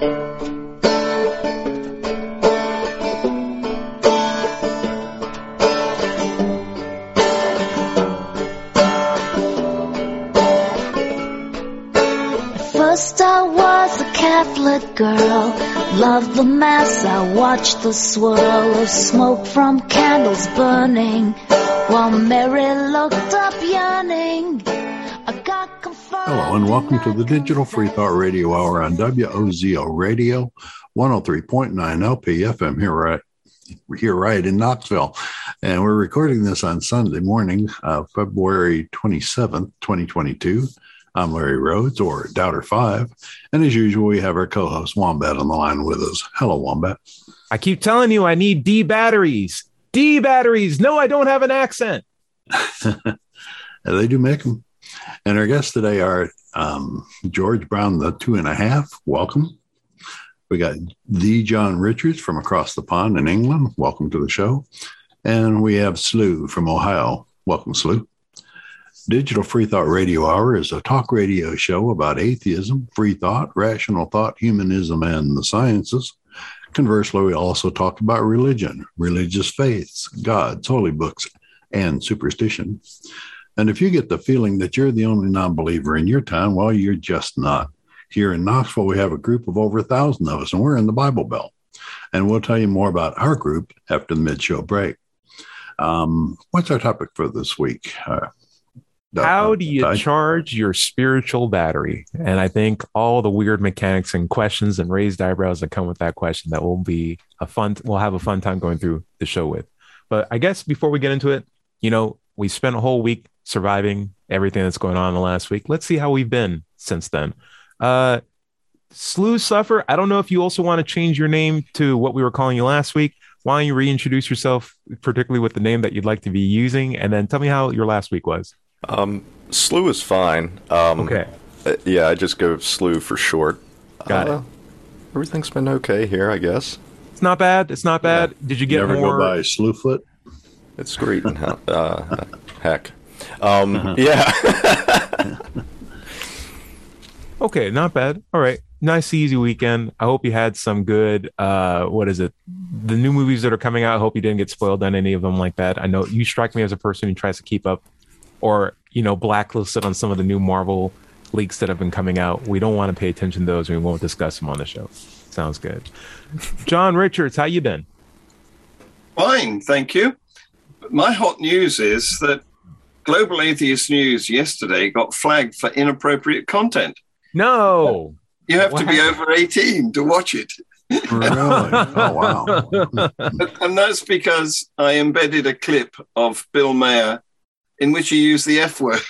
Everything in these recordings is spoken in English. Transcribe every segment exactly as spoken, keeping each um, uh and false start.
First I was a Catholic girl, loved the mass, I watched the swirl of smoke from candles burning, while Mary looked up yearning. I got confirmed. Hello and welcome to the Digital Free Thought Radio Hour on W O Z O Radio, one oh three point nine L P F M here right, here right in Knoxville. And we're recording this on Sunday morning, uh, February twenty-seventh, twenty twenty-two. I'm Larry Rhodes, or Doubter five, and as usual, we have our co-host Wombat on the line with us. Hello, Wombat. I keep telling you I need D batteries. D batteries. No, I don't have an accent. They do make them. And our guests today are um, George Brown, the two and a half. Welcome. We got the John Richards from across the pond in England. Welcome to the show. And we have Slew from Ohio. Welcome, Slew. Digital Free Thought Radio Hour is a talk radio show about atheism, free thought, rational thought, humanism, and the sciences. Conversely, we also talk about religion, religious faiths, gods, holy books, and superstition. And if you get the feeling that you're the only non-believer in your town, well, you're just not. Here in Knoxville, we have a group of over a thousand of us, and we're in the Bible Belt. And we'll tell you more about our group after the mid-show break. Um, what's our topic for this week? Uh, How do you charge your spiritual battery? And I think all the weird mechanics and questions and raised eyebrows that come with that question, that will be a fun, we'll have a fun time going through the show with. But I guess before we get into it, you know, we spent a whole week surviving everything that's going on in the last week. Let's see how we've been since then. Uh, Slew Suffer, I don't know if you also want to change your name to what we were calling you last week. Why don't you reintroduce yourself, particularly with the name that you'd like to be using, and then tell me how your last week was. Um, Slew is fine. Um, okay. Uh, yeah, I just go Slew for short. Got uh, it. Everything's been okay here, I guess. It's not bad. It's not bad. Yeah. Did you get Never more? Go by Slewfoot? It's great and he- uh, heck. Um, uh-huh. Yeah. Okay, not bad. All right. Nice, easy weekend. I hope you had some good, uh, what is it? The new movies that are coming out. I hope you didn't get spoiled on any of them like that. I know you strike me as a person who tries to keep up, or, you know, blacklisted on some of the new Marvel leaks that have been coming out. We don't want to pay attention to those, and we won't discuss them on the show. Sounds good. John Richards, how you been? Fine, thank you. My hot news is that Global Atheist News yesterday got flagged for inappropriate content. No. You have what to be happened? over eighteen to watch it. Really? Oh, wow. And that's because I embedded a clip of Bill Maher in which he used the F word.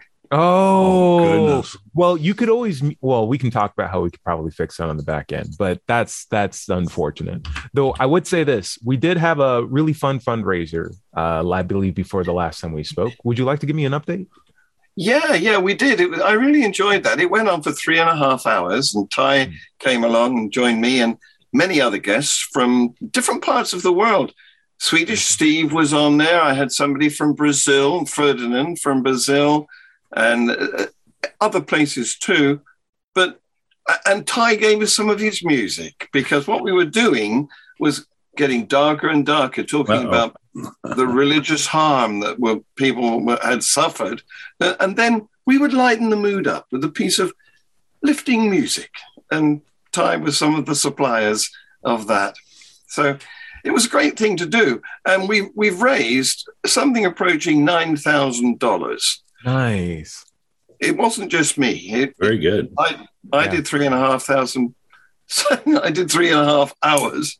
Oh, oh goodness. Well, you could always, well, we can talk about how we could probably fix that on the back end, but that's, that's unfortunate. Though I would say this, we did have a really fun fundraiser, uh, I believe before the last time we spoke. Would you like to give me an update? Yeah, yeah, we did. It was, I really enjoyed that. It went on for three and a half hours, and Ty mm. came along and joined me and many other guests from different parts of the world. Swedish Steve was on there. I had somebody from Brazil, Ferdinand from Brazil, and uh, other places too. But and Ty gave us some of his music, because what we were doing was getting darker and darker, talking Uh-oh. about the religious harm that were people were, had suffered, uh, and then we would lighten the mood up with a piece of lifting music. And Ty was some of the suppliers of that. So it was a great thing to do. And we, we've raised something approaching nine thousand dollars. Nice. It wasn't just me. It, Very good. I, I yeah. did three and a half thousand. I did three and a half hours.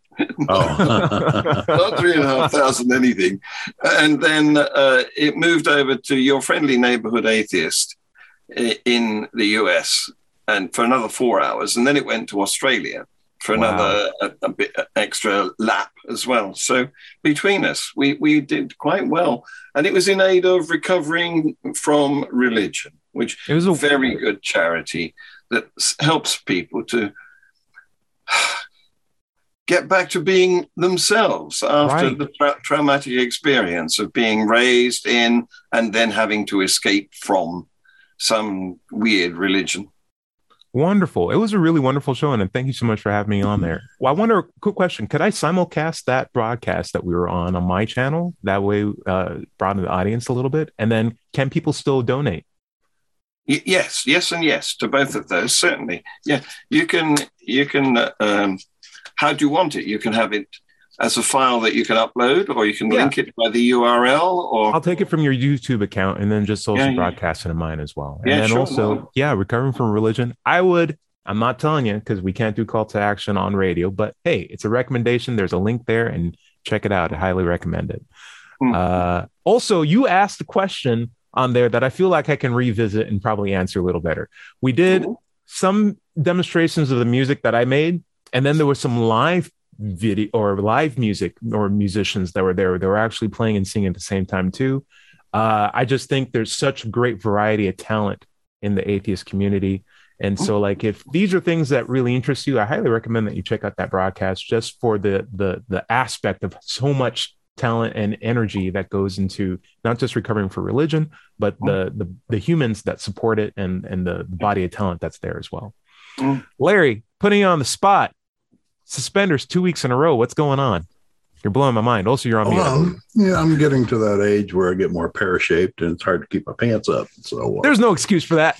Oh. Not three and a half thousand anything. And then uh, it moved over to Your Friendly Neighborhood Atheist in the U S, and for another four hours. And then it went to Australia for another wow. a, a bit extra lap as well. So between us, we, we did quite well. And it was in aid of Recovering from Religion, which it was a very good charity that helps people to get back to being themselves after right. the tra- traumatic experience of being raised in and then having to escape from some weird religion. Wonderful. It was a really wonderful show, and thank you so much for having me on there. Well, I wonder, quick question. Could I simulcast that broadcast that we were on on my channel? That way, uh, broaden the audience a little bit. And then can people still donate? Y- yes, yes, and yes to both of those, certainly. Yeah, you can, you can, uh, um, how do you want it? You can have it as a file that you can upload, or you can yeah. link it by the U R L, or I'll take it from your YouTube account and then just also yeah, yeah. broadcast it in mine as well. And yeah, then sure, also, well. yeah, recovering from religion. I would, I'm not telling you because we can't do call to action on radio, but hey, it's a recommendation. There's a link there and check it out. I highly recommend it. Mm. Uh, also, you asked a question on there that I feel like I can revisit and probably answer a little better. We did mm-hmm. some demonstrations of the music that I made, and then there was some live video or live music or musicians that were there. They were actually playing and singing at the same time too. Uh, I just think there's such great variety of talent in the atheist community. And so like, if these are things that really interest you, I highly recommend that you check out that broadcast just for the, the, the aspect of so much talent and energy that goes into not just recovering for religion, but the, the, the humans that support it and, and the body of talent that's there as well. Larry, putting you on the spot. Suspenders two weeks in a row. What's going on? You're blowing my mind. Also, you're on mute. Well, yeah, I'm getting to that age where I get more pear-shaped and it's hard to keep my pants up. So uh, there's no excuse for that.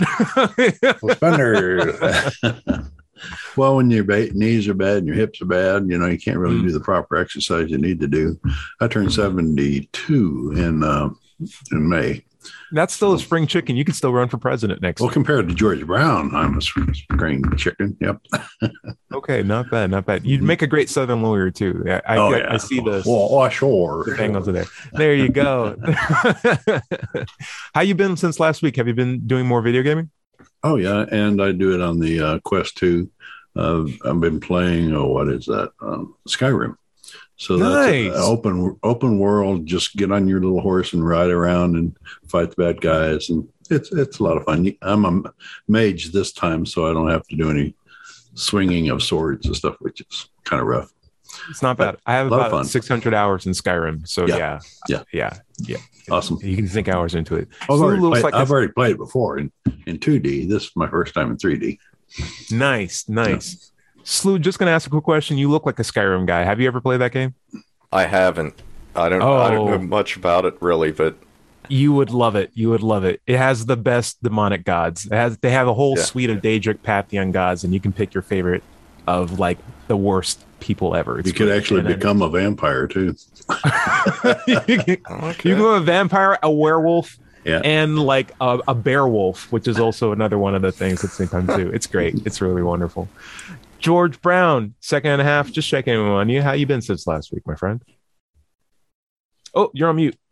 Suspenders. Well, when your ba- knees are bad and your hips are bad, you know, you can't really mm. do the proper exercise you need to do. I turned seventy-two in uh, in May. That's still a spring chicken. You can still run for president next Well, year. Compared to George Brown, I'm a spring chicken. Yep. Okay, not bad, not bad. You'd make a great Southern lawyer too. I, I, oh, I, yeah. I see the well, oh, sure. The angles are there. There you go. How you been since last week? Have you been doing more video gaming? Oh yeah, and I do it on the uh, Quest two. Uh, I've been playing. Oh, what is that? Um, Skyrim. So nice. That's an open open world. Just get on your little horse and ride around and fight the bad guys, and it's it's a lot of fun. I'm a mage this time, so I don't have to do any swinging of swords and stuff, which is kind of rough. It's not bad. But I have about six hundred hours in Skyrim, so yeah, yeah, yeah, yeah. yeah. Awesome. You can sink hours into it. I've, so already, it played, like I've already played it before in, in two D. This is my first time in three D. Nice, nice. Yeah. Slew, just going to ask a quick question. You look like a Skyrim guy. Have you ever played that game? I haven't. I don't, oh, I don't know much about it, really, but... You would love it. You would love it. It has the best demonic gods. It has. They have a whole yeah. suite of Daedric Pantheon gods, and you can pick your favorite of, like, the worst people ever. It's you could actually become a vampire, too. you, can, okay. you can become a vampire, a werewolf, yeah. and, like, a, a bear wolf, which is also another one of the things at the same time, too. It's great. It's really wonderful. George Brown, second and a half, just checking in on you. How you been since last week, my friend? Oh, you're on mute.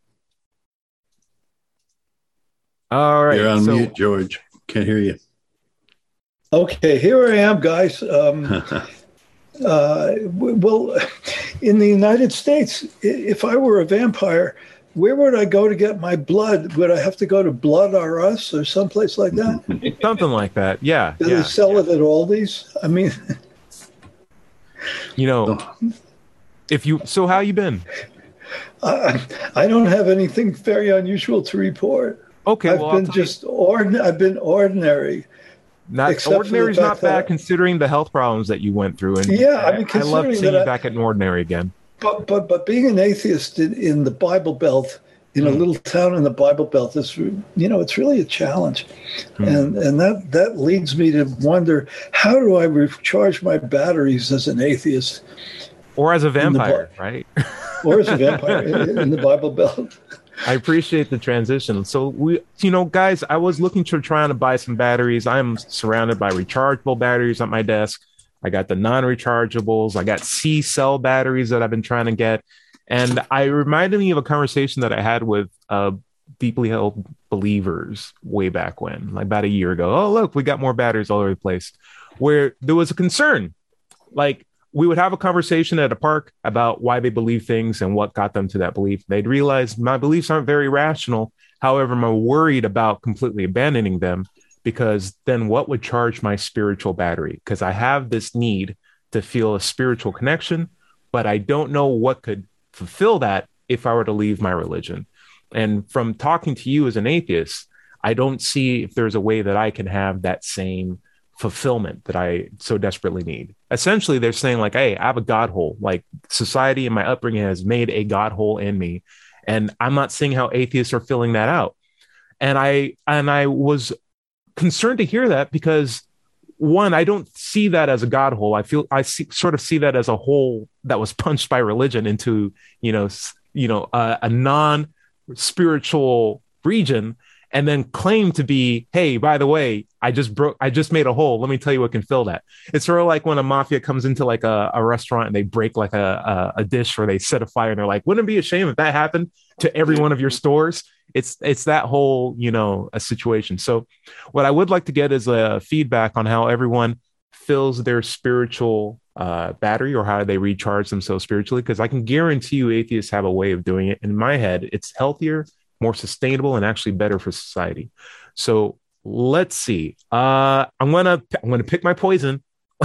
All right. You're on so, mute, George. Can't hear you. Okay, here I am, guys. Um, uh, well, in the United States, if I were a vampire, where would I go to get my blood? Would I have to go to Blood R Us or someplace like that? Something like that, yeah. Do yeah, they sell yeah. it at Aldi's? I mean... You know, if you... So how you been? Uh, I don't have anything very unusual to report. Okay, I've well, been just ordin- I've been ordinary. Not ordinary is not bad considering the health problems that you went through. And yeah, I mean, I love seeing you I, back at ordinary again. But but but being an atheist in, in the Bible Belt, in mm. a little town in the Bible Belt, is you know it's really a challenge, mm. and and that that leads me to wonder, how do I recharge my batteries as an atheist, or as a vampire, the, right? Or as a vampire in, in the Bible Belt. I appreciate the transition. So we, you know, guys, I was looking to trying to buy some batteries. I'm surrounded by rechargeable batteries at my desk. I got the non-rechargeables. I got C-cell batteries that I've been trying to get. And I reminded me of a conversation that I had with uh, deeply held believers way back when, like about a year ago. Oh, look, we got more batteries all over the place, where there was a concern. Like, we would have a conversation at a park about why they believe things and what got them to that belief. They'd realize my beliefs aren't very rational. However, I'm worried about completely abandoning them, because then what would charge my spiritual battery? Because I have this need to feel a spiritual connection, but I don't know what could fulfill that if I were to leave my religion. And from talking to you as an atheist, I don't see if there's a way that I can have that same fulfillment that I so desperately need. Essentially, they're saying like, hey, I have a God hole. Like society and my upbringing has made a God hole in me. And I'm not seeing how atheists are filling that out. And I and I was concerned to hear that because one, I don't see that as a God hole. I feel I see, sort of see that as a hole that was punched by religion into, you know, you know, a, a non-spiritual region, and then claim to be, hey, by the way, I just broke, I just made a hole. Let me tell you what can fill that. It's sort of like when a mafia comes into like a, a restaurant and they break like a, a, a dish or they set a fire and they're like, wouldn't it be a shame if that happened to every one of your stores? It's it's that whole, you know, a situation. So what I would like to get is a feedback on how everyone fills their spiritual uh, battery or how they recharge themselves spiritually, because I can guarantee you atheists have a way of doing it. In my head, it's healthier, more sustainable, and actually better for society. So let's see. Uh, I'm gonna I'm gonna pick my poison.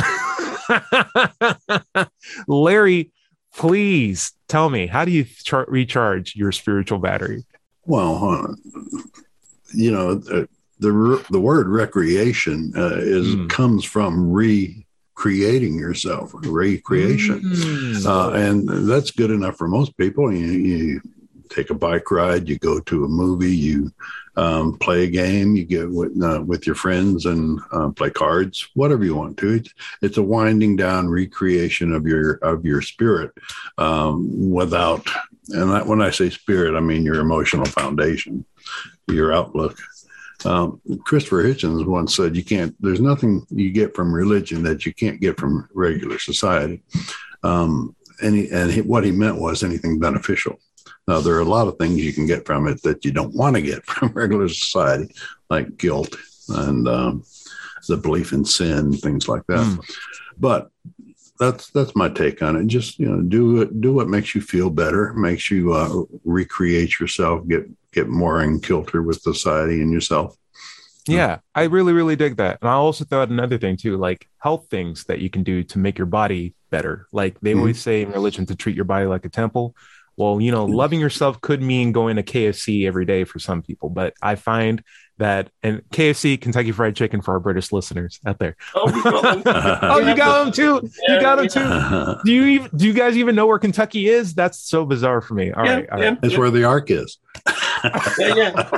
Larry, please tell me, how do you char- recharge your spiritual battery? Well, uh, you know, the the, the word recreation uh, is mm. comes from recreating yourself, recreation, mm. uh, and that's good enough for most people. You, you take a bike ride, you go to a movie, you um, play a game, you get with, uh, with your friends and uh, play cards, whatever you want to. It's, it's a winding down recreation of your of your spirit um, without. And I, when I say spirit, I mean your emotional foundation, your outlook. Um, Christopher Hitchens once said, "You can't. There's nothing you get from religion that you can't get from regular society." Um, and he, and he, what he meant was anything beneficial. Now, there are a lot of things you can get from it that you don't want to get from regular society, like guilt and um, the belief in sin, things like that. Mm. But that's that's my take on it. Just, you know, do it, do what makes you feel better, makes you uh, recreate yourself, get get more in kilter with society and yourself. Yeah, I really, really dig that. And I also thought another thing too, like health things that you can do to make your body better. Like they mm-hmm. always say in religion to treat your body like a temple. Well, you know, loving yourself could mean going to K F C every day for some people, but I find that, and K F C, Kentucky Fried Chicken for our British listeners out there. Oh, we got them. Oh, you got them too. Yeah, you got them too. Do you even, do you guys even know where Kentucky is? That's so bizarre for me. All yeah, right, all yeah, right. It's yeah. where the Ark is. yeah, yeah.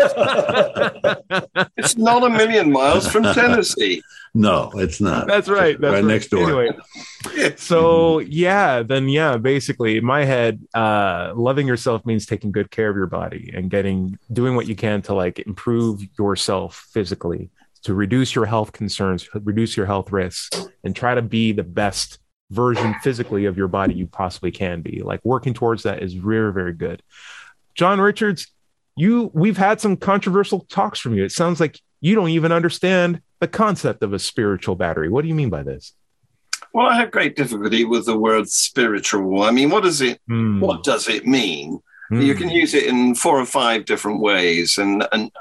It's not a million miles from Tennessee. No, it's not. That's right. That's right, right next door. Anyway, so yeah, then yeah, basically in my head, uh, loving yourself means taking good care of your body and getting, doing what you can to like improve yourself physically, to reduce your health concerns, reduce your health risks, and try to be the best version physically of your body you possibly can be. Like working towards that is very, very good. John Richards, you, we've had some controversial talks from you. It sounds like you don't even understand the concept of a spiritual battery. What do you mean by this? Well, I have great difficulty with the word spiritual. I mean, what does it, mm. what does it mean? Mm. You can use it in four or five different ways. And, and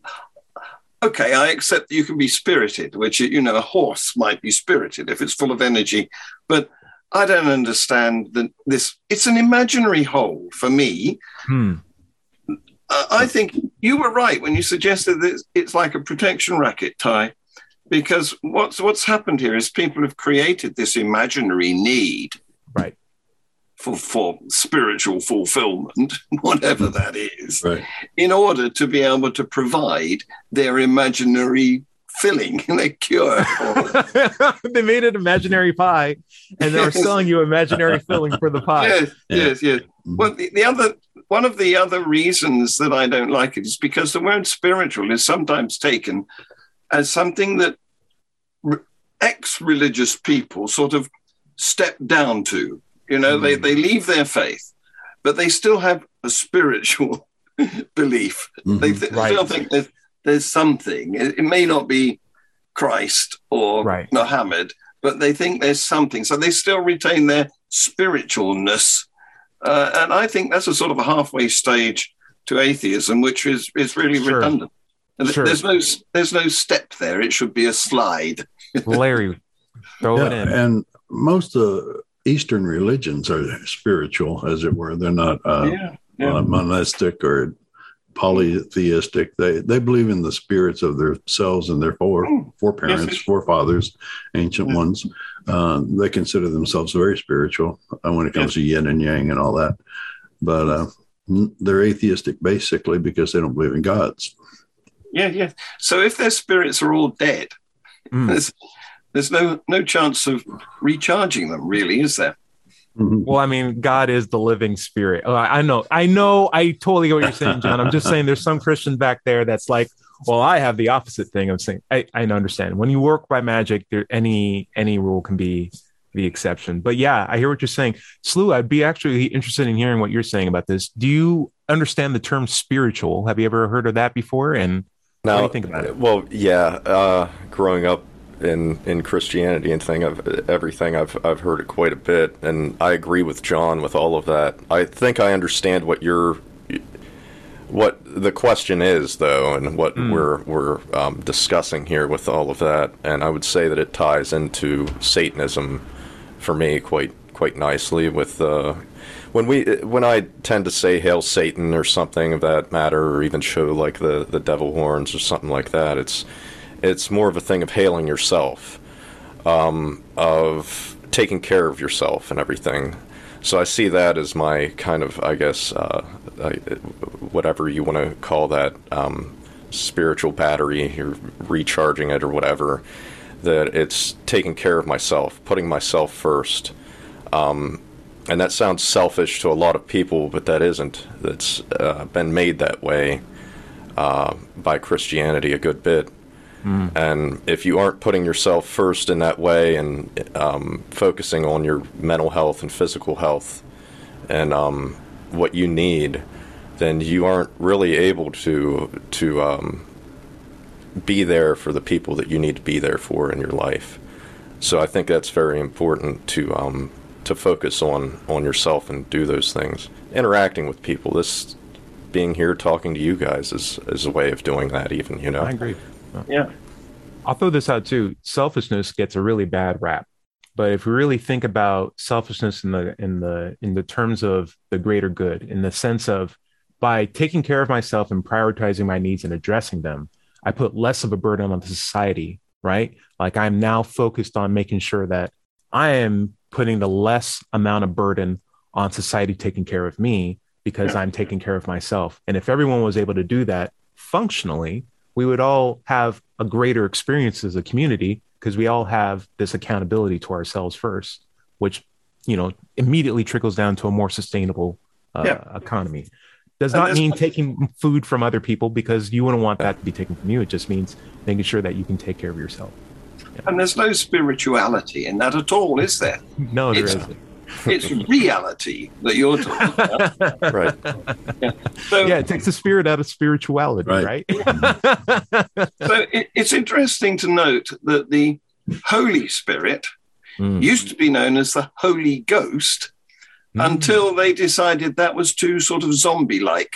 okay, I accept that you can be spirited, which, you know, a horse might be spirited if it's full of energy. But I don't understand that this, it's an imaginary whole for me. Mm. Uh, I think you were right when you suggested that it's like a protection racket, Ty, because what's what's happened here is people have created this imaginary need, right, for for spiritual fulfillment, whatever that is, right, in order to be able to provide their imaginary filling and a cure. They made an imaginary pie, and they're selling you imaginary filling for the pie. Yes, yeah. yes, yes. Well, the, the other. One of the other reasons that I don't like it is because the word spiritual is sometimes taken as something that re- ex-religious people sort of step down to. You know, mm. they, they leave their faith, but they still have a spiritual belief. Mm-hmm. They th- right. still think that there's something. It, it may not be Christ or right. Muhammad, but they think there's something. So they still retain their spiritualness. Uh, and I think that's a sort of a halfway stage to atheism, which is, is really sure. redundant. Sure. There's no there's no step there. It should be a slide. Larry, throw yeah, it in. And most of Eastern religions are spiritual, as it were. They're not uh, yeah, yeah. Uh, monastic or polytheistic. They they believe in the spirits of themselves and their fore, foreparents, yes, forefathers, ancient yeah. ones. Uh, they consider themselves very spiritual uh, when it comes yeah. to yin and yang and all that. But uh, they're atheistic basically because they don't believe in gods. Yeah, yeah. So if their spirits are all dead, mm. there's there's no no chance of recharging them, really, is there? Well, I mean, God is the living spirit. Oh, I know, I know, I totally get what you're saying, John. I'm just saying there's some Christian back there that's like, well, I have the opposite thing. I'm saying, I, I understand. When you work by magic, there any any rule can be the exception. But yeah, I hear what you're saying. Slew, I'd be actually interested in hearing what you're saying about this. Do you understand the term spiritual? Have you ever heard of that before? And now, what do you think about it? Well, yeah, uh, growing up in in Christianity and thing of everything, I've I've heard it quite a bit, and I agree with John with all of that. I think I understand what you're what the question is, though, and what mm. we're we're um, discussing here with all of that. And I would say that it ties into Satanism for me quite quite nicely. With uh, when we when I tend to say "Hail Satan" or something of that matter, or even show like the the devil horns or something like that, it's It's more of a thing of hailing yourself, um, of taking care of yourself and everything. So I see that as my kind of, I guess, uh, whatever you want to call that, um, spiritual battery, you're recharging it or whatever, that it's taking care of myself, putting myself first. Um, and that sounds selfish to a lot of people, but that isn't. That's uh, been made that way uh, by Christianity a good bit. Mm. And if you aren't putting yourself first in that way and um, focusing on your mental health and physical health and um, what you need, then you aren't really able to to um, be there for the people that you need to be there for in your life. So I think that's very important to um, to focus on on yourself and do those things. Interacting with people, this being here talking to you guys is is a way of doing that. Even, you know. I agree. Yeah. I'll throw this out too. Selfishness gets a really bad rap. But if we really think about selfishness in the in the in the terms of the greater good, in the sense of by taking care of myself and prioritizing my needs and addressing them, I put less of a burden on the society, right? Like I'm now focused on making sure that I am putting the less amount of burden on society taking care of me because I'm taking care of myself. And if everyone was able to do that functionally, we would all have a greater experience as a community because we all have this accountability to ourselves first, which, you know, immediately trickles down to a more sustainable uh, yeah. economy. Does not mean taking food from other people because you wouldn't want that to be taken from you. It just means making sure that you can take care of yourself. Yeah. And there's no spirituality in that at all, is there? No, there it's, isn't. It's reality that you're talking about. Right. Yeah. So, yeah, it takes the spirit out of spirituality, right? right? So it, it's interesting to note that the Holy Spirit mm. used to be known as the Holy Ghost mm. until they decided that was too sort of zombie-like.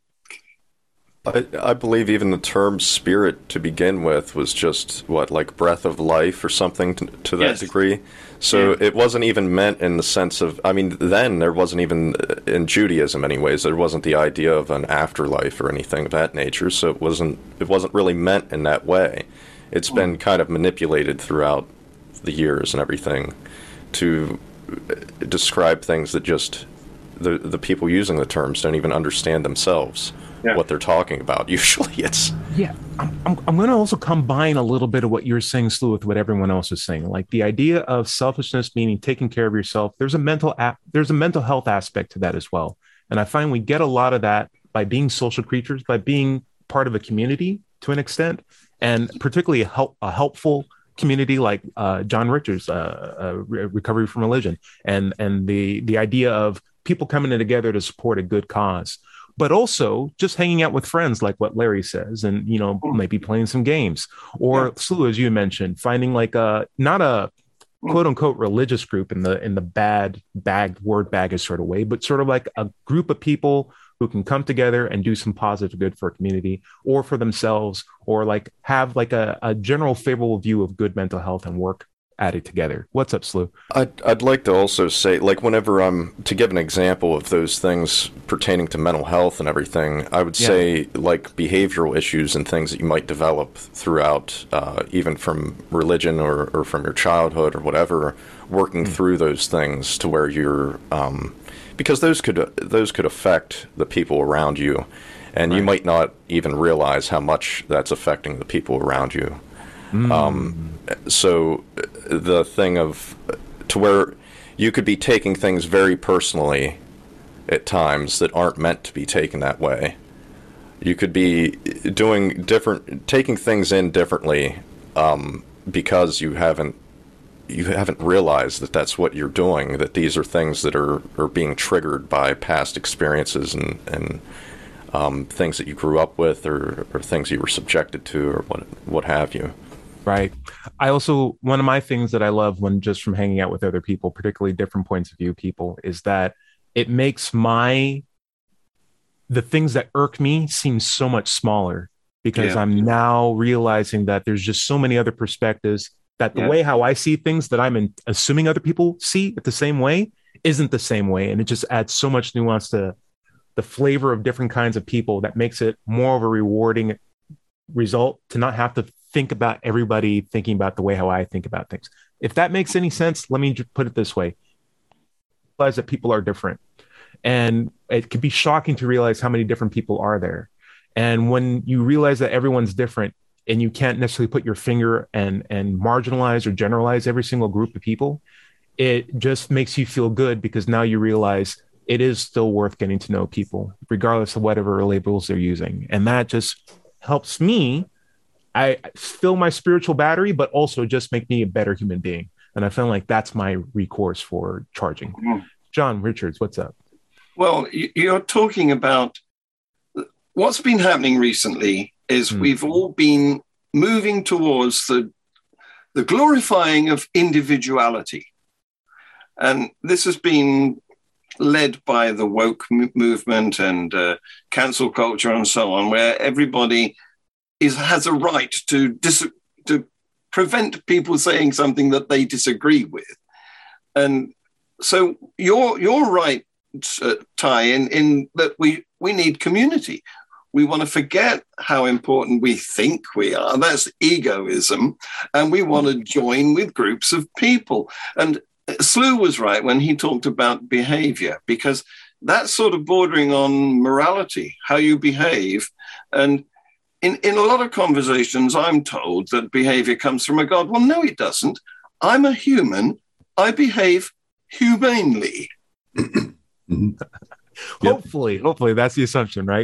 I, I believe even the term spirit to begin with was just, what, like breath of life or something to, to that yes. degree. So yeah. it wasn't even meant in the sense of, I mean, then there wasn't even, in Judaism anyways, there wasn't the idea of an afterlife or anything of that nature. So it wasn't, it wasn't really meant in that way. It's been kind of manipulated throughout the years and everything to describe things that just the the people using the terms don't even understand themselves. Yeah. What they're talking about. Usually it's... Yeah, I'm, I'm, I'm going to also combine a little bit of what you're saying, Slew, with what everyone else is saying. Like the idea of selfishness, meaning taking care of yourself, there's a mental ap- there's a mental health aspect to that as well. And I find we get a lot of that by being social creatures, by being part of a community to an extent, and particularly a, help, a helpful community like uh, John Richards, uh, uh, Re- Recovery from Religion, and, and the, the idea of people coming together to support a good cause. But also just hanging out with friends, like what Larry says, and, you know, maybe playing some games or yeah. Slew, as you mentioned, finding like a, not a quote unquote religious group in the, in the bad bagged word baggage sort of way, but sort of like a group of people who can come together and do some positive good for a community or for themselves, or like have like a, a general favorable view of good mental health and work added together. What's up, Slew? I'd, I'd like to also say, like, whenever I'm, to give an example of those things pertaining to mental health and everything, I would yeah. say, like, behavioral issues and things that you might develop throughout, uh, even from religion or, or from your childhood or whatever, working mm. through those things to where you're, um, because those could, those could affect the people around you, and right. you might not even realize how much that's affecting the people around you. Mm. Um, so the thing of to where you could be taking things very personally at times that aren't meant to be taken that way. You could be doing different, taking things in differently um, because you haven't you haven't realized that that's what you're doing. That these are things that are, are being triggered by past experiences and and um, things that you grew up with, or, or things you were subjected to, or what what have you. Right. I also, one of my things that I love when just from hanging out with other people, particularly different points of view people, is that it makes my, the things that irk me seem so much smaller, because yeah. I'm now realizing that there's just so many other perspectives, that the yeah. way how I see things that I'm in, assuming other people see it the same way isn't the same way. And it just adds so much nuance to the flavor of different kinds of people that makes it more of a rewarding result to not have to think about everybody thinking about the way how I think about things. If that makes any sense, let me just put it this way. Realize that people are different. And it could be shocking to realize how many different people are there. And when you realize that everyone's different and you can't necessarily put your finger and, and marginalize or generalize every single group of people, it just makes you feel good, because now you realize it is still worth getting to know people, regardless of whatever labels they're using. And that just helps me I fill my spiritual battery, but also just make me a better human being. And I feel like that's my recourse for charging. Mm. John Richards, what's up? Well, you're talking about what's been happening recently is mm. we've all been moving towards the, the glorifying of individuality. And this has been led by the woke m- movement and uh, cancel culture and so on, where everybody is has a right to dis- to prevent people saying something that they disagree with. And so you're you're right, uh, Ty, in, in that we, we need community. We want to forget how important we think we are. That's egoism. And we want to join with groups of people. And Slew was right when he talked about behavior, because that's sort of bordering on morality, how you behave. And In in a lot of conversations, I'm told that behavior comes from a God. Well, no, it doesn't. I'm a human. I behave humanely. mm-hmm. Hopefully, yep. hopefully that's the assumption, right?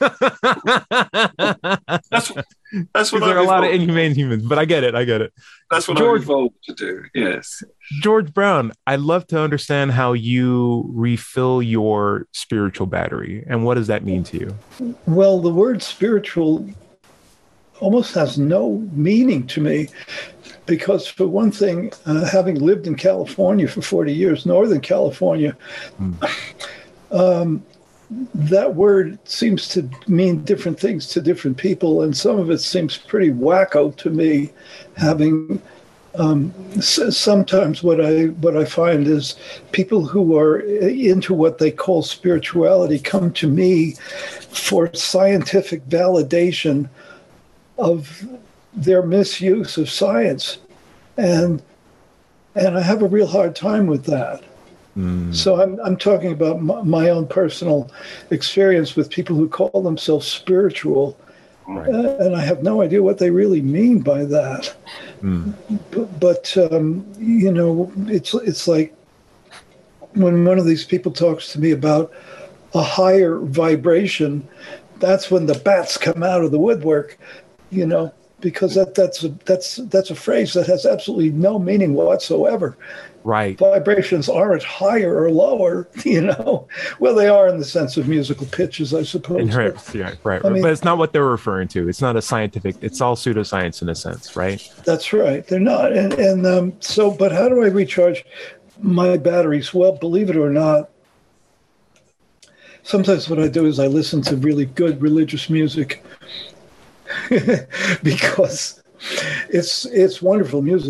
that's that's what there are a lot of inhumane humans, but I get it. I get it. That's what George, I'm evolved to do. Yes, George Brown, I'd love to understand how you refill your spiritual battery, and what does that mean to you? Well, the word spiritual almost has no meaning to me, because for one thing, uh, having lived in California for forty years, Northern California. Mm. Um, that word seems to mean different things to different people, and some of it seems pretty wacko to me. Having um, s- sometimes what I what I find is people who are into what they call spirituality come to me for scientific validation of their misuse of science, and and I have a real hard time with that. Mm. So I'm I'm talking about my, my own personal experience with people who call themselves spiritual, right. uh, and I have no idea what they really mean by that. Mm. But, but um, you know, it's it's like when one of these people talks to me about a higher vibration, that's when the bats come out of the woodwork, you know, because that that's a, that's that's a phrase that has absolutely no meaning whatsoever. Right. Vibrations aren't higher or lower, you know. Well, they are in the sense of musical pitches, I suppose. Right, but, yeah, right. I mean, but it's not what they're referring to. It's not a scientific. It's all pseudoscience in a sense, right? That's right. They're not. And and um, so, but how do I recharge my batteries? Well, believe it or not, sometimes what I do is I listen to really good religious music because it's it's wonderful music.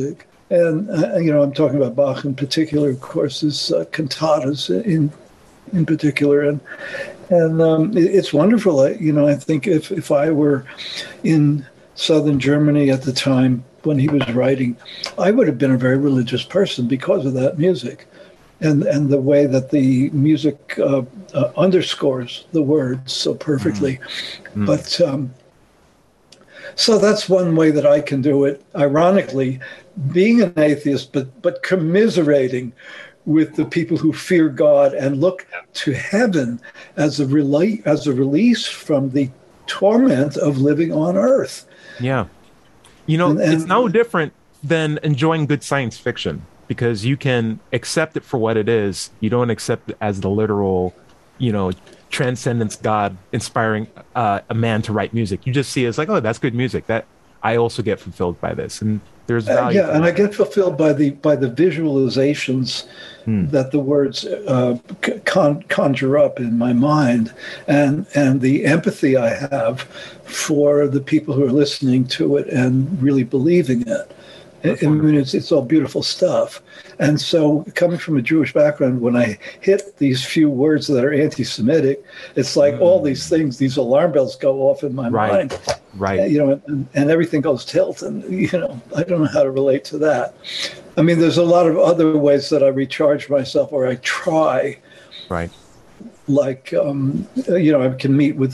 And, uh, you know, I'm talking about Bach in particular, of course, his uh, cantatas in in particular. And and um, it, it's wonderful. I, you know, I think if, if I were in southern Germany at the time when he was writing, I would have been a very religious person because of that music. And and the way that the music uh, uh, underscores the words so perfectly. Mm. But um, so that's one way that I can do it. Ironically, being an atheist, but but commiserating with the people who fear God and look to heaven as a rela- as a release from the torment of living on earth. Yeah. You know, And- and- it's no different than enjoying good science fiction, because you can accept it for what it is. You don't accept it as the literal, you know, transcendence God inspiring uh, a man to write music. You just see it as like, oh, that's good music. That I also get fulfilled by this. And there's Uh, value. yeah, and I get fulfilled by the by the visualizations Hmm. that the words uh, con- conjure up in my mind, and and the empathy I have for the people who are listening to it and really believing it. I, I mean, it's it's all beautiful stuff. And so, coming from a Jewish background, when I hit these few words that are anti-Semitic, it's like Mm. all these things, these alarm bells go off in my Right. mind. Right. You know, and, and everything goes tilt, and you know, I don't know how to relate to that. I mean, there's a lot of other ways that I recharge myself, or I try. Right. Like, um, you know, I can meet with.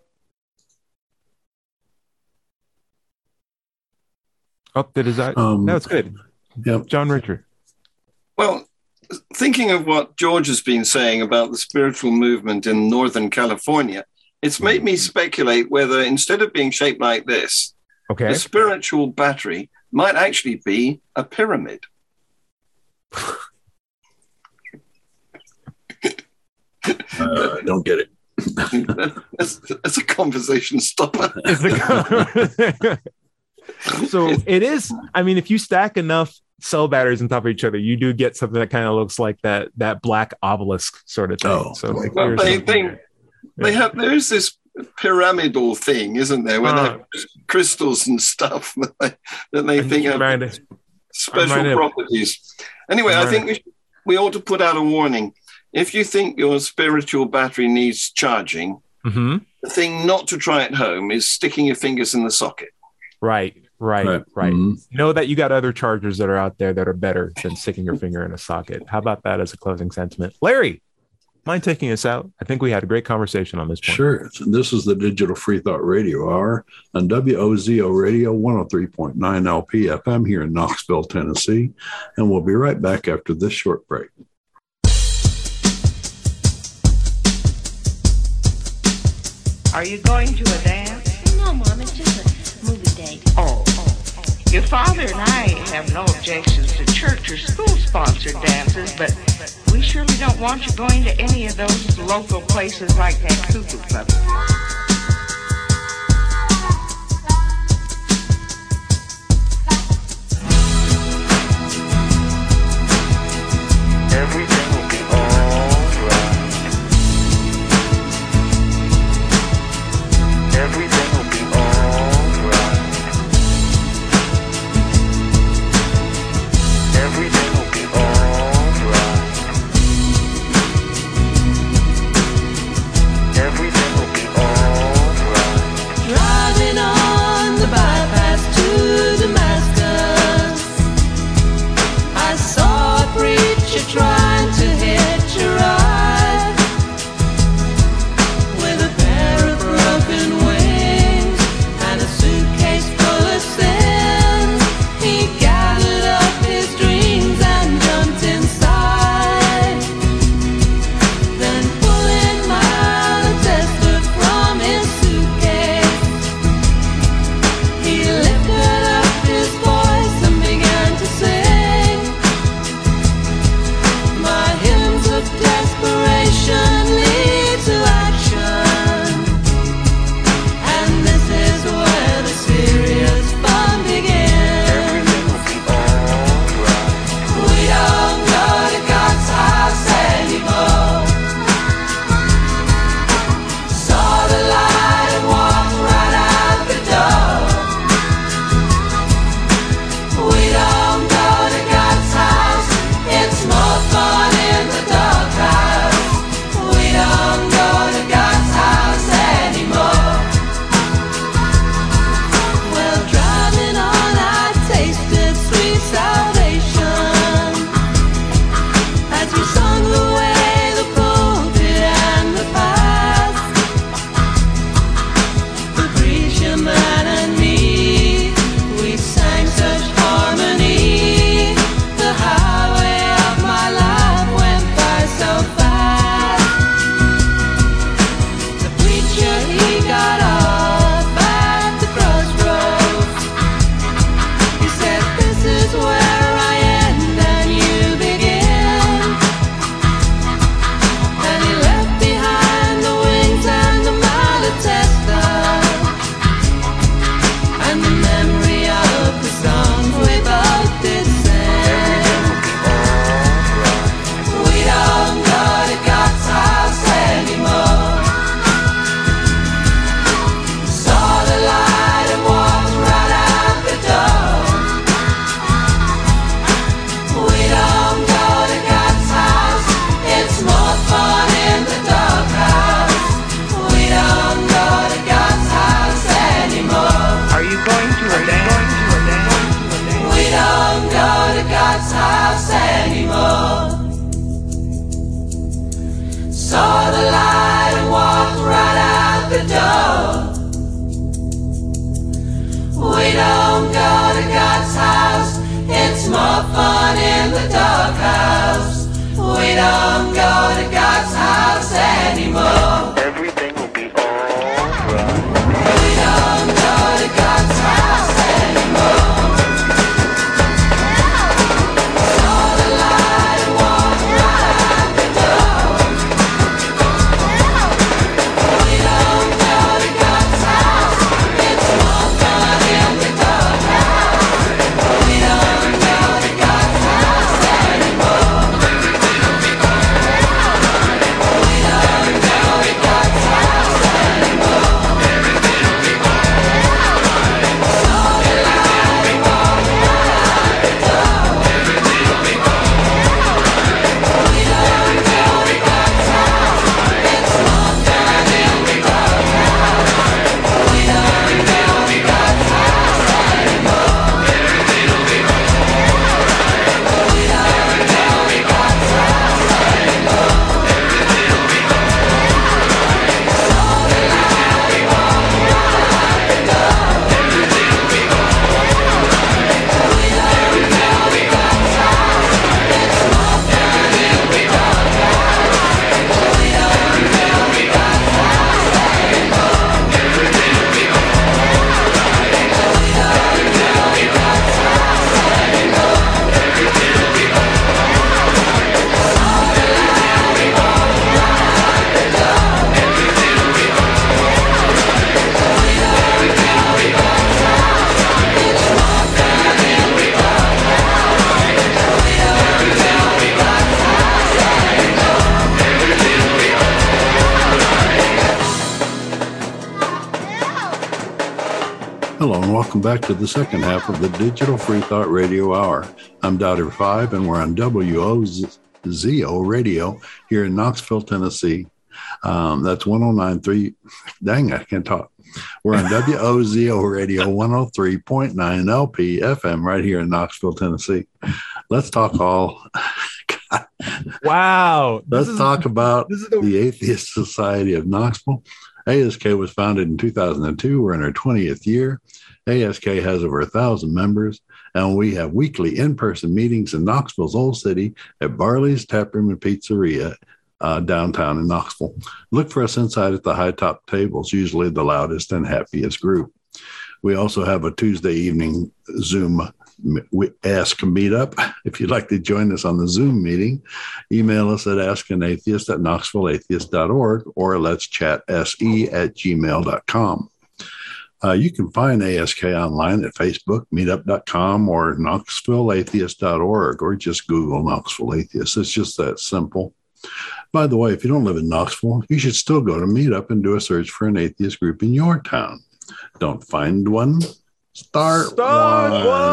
Oh, that is that. Um, That's good. Yep. John Richard. Well, thinking of what George has been saying about the spiritual movement in Northern California, it's made me speculate whether instead of being shaped like this, Okay. the spiritual battery might actually be a pyramid. Uh, don't get it. that's, that's a conversation stopper. It's the- so it is. I mean, if you stack enough cell batteries on top of each other, you do get something that kind of looks like that that black obelisk sort of thing. Oh. So like, Well, there's they, something they, there. they have, there's this pyramidal thing, isn't there, where they Uh, have crystals and stuff that they, that they I'm think have reminded- special reminded- properties. Anyway, I think we, should, we ought to put out a warning. If you think your spiritual battery needs charging, Mhm. the thing not to try at home is sticking your fingers in the socket. Right, right, right. Right. Mhm. Know that you got other chargers that are out there that are better than sticking your finger in a socket. How about that as a closing sentiment? Larry, mind taking us out? I think we had a great conversation on this point. Sure. This is the Digital Free Thought Radio Hour on W O Z O Radio one oh three point nine L P F M here in Knoxville, Tennessee. And we'll be right back after this short break. Are you going to a dance? No, Mom, it's just a movie date. Oh, oh, oh. Your father and I have no objections to church or school-sponsored dances, but we surely don't want you going to any of those local places like that Cuckoo Club. Everything will be alright. Everything will be alright. Everything will be alright. Everything will be alright. don't go to God's house anymore. Everything will be alright. We don't go to God's house anymore. Saw the light and walked right out the door. We don't go to God's house. It's more fun in the doghouse. We don't go to God's house anymore. We don't go to God's house anymore. Saw the light and walked right out the door. We don't go to God's house. It's more fun in the doghouse. We don't go to God's house anymore. We don't go to God's house anymore. Saw the light and walked right out the door. We don't go to God's house. It's more fun in the doghouse. We don't go to God's house anymore. We don't go to God's house anymore. Saw the light and walked right out the door. We don't go to God's house. It's more fun in the doghouse. We don't go to God's house anymore. Hello and welcome back to the second half of the Digital Free Thought Radio Hour. I'm Doubter Five and we're on W O Z O Radio here in Knoxville, Tennessee. Um, that's one oh nine point three. Dang, I can't talk. We're on W O Z O Radio one oh three point nine L P F M right here in Knoxville, Tennessee. Let's talk all. Wow. Let's This is- talk about this is the- the Atheist Society of Knoxville. A S K was founded in two thousand two. We're in our twentieth year. A S K has over a thousand members, and we have weekly in-person meetings in Knoxville's Old City at Barley's Taproom and Pizzeria uh, downtown in Knoxville. Look for us inside at the high top tables, usually the loudest and happiest group. We also have a Tuesday evening Zoom we ask meetup. If you'd like to join us on the Zoom meeting, email us at askanatheist at knoxville atheist dot org or let's chat se at gmail dot com. Uh, you can find A S K online at Facebook, meetup dot com, or knoxville atheist dot org, or just Google Knoxville Atheist. It's just that simple. By the way, if you don't live in Knoxville, you should still go to Meetup and do a search for an atheist group in your town. Don't find one? Start, Start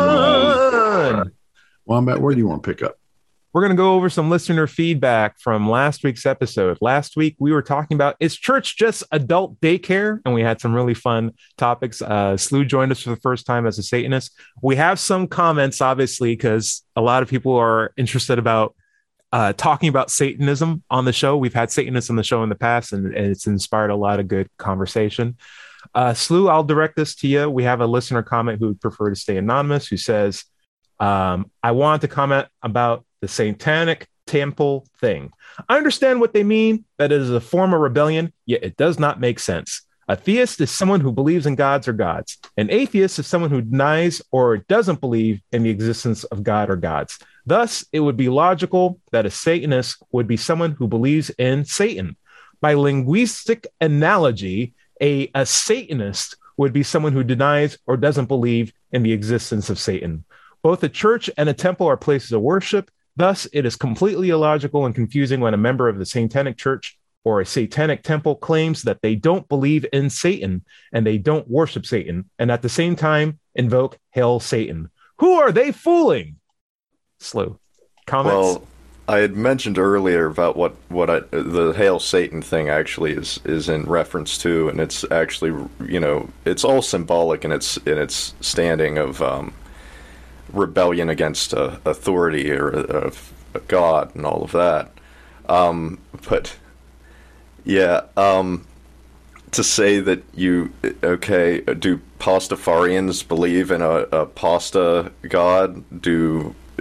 one. one. Wombat, where do you want to pick up? We're going to go over some listener feedback from last week's episode. Last week, we were talking about, is church just adult daycare? And we had some really fun topics. Uh, Slew joined us for the first time as a Satanist. We have some comments, obviously, because a lot of people are interested about uh, talking about Satanism on the show. We've had Satanists on the show in the past, and, and it's inspired a lot of good conversation. Uh, Slew, I'll direct this to you. We have a listener comment who would prefer to stay anonymous, who says, um, I want to comment about the satanic temple thing. I understand what they mean, that it is a form of rebellion, yet it does not make sense. A theist is someone who believes in gods or gods. An atheist is someone who denies or doesn't believe in the existence of God or gods. Thus, it would be logical that a Satanist would be someone who believes in Satan. By linguistic analogy, a, a Satanist would be someone who denies or doesn't believe in the existence of Satan. Both a church and a temple are places of worship. Thus, it is completely illogical and confusing when a member of the Satanic Church or a Satanic temple claims that they don't believe in Satan and they don't worship Satan, and at the same time invoke Hail Satan. Who are they fooling? Slew. Comments? Well, I had mentioned earlier about what, what I, the Hail Satan thing actually is, is in reference to, and it's actually, you know, it's all symbolic in its in its standing of um, rebellion against uh, authority or uh, a god and all of that. Um, but yeah, um, to say that you okay, do Pastafarians believe in a, a pasta god? Do